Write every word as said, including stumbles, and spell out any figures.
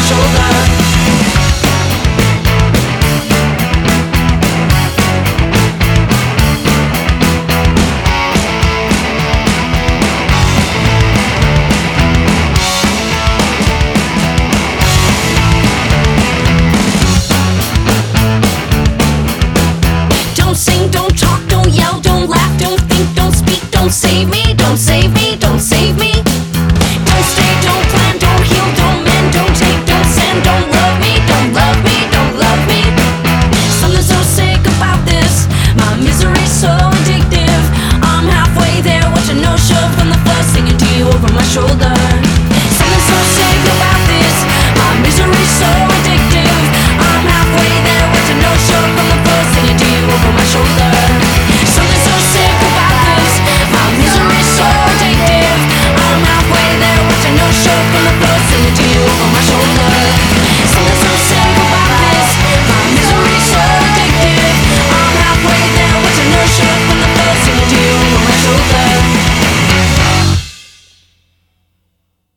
shoulder. Don't sing, don't talk, don't yell, don't laugh, don't think, don't speak, don't save me, don't save me, don't save me. Don't stay, don't